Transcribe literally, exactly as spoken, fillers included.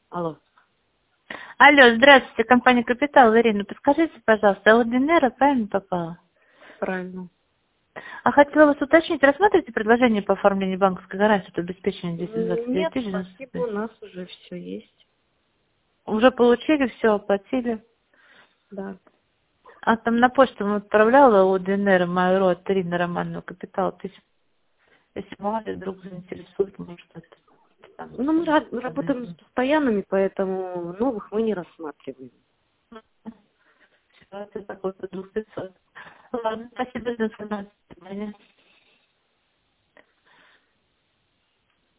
Алло. Алло, здравствуйте, компания «Капитал». Ирина, подскажите, пожалуйста, Аудинера правильно попала? Правильно. А хотела вас уточнить, рассматриваете предложение по оформлению банковской гарантии от обеспечения десять двадцать девять Нет, тысяч девяносто спасибо, пять? у нас уже все есть. Уже получили, все оплатили? Да. А там на почту мы отправляла Аудинера Майро три на Романную Капитал. То есть, если мало ли вдруг заинтересует, может, это там Ну, мы ра- работаем с подойдет. постоянными, поэтому новых мы не рассматриваем. Ситуация такой по двух пятьсот. Ладно, спасибо за информацию.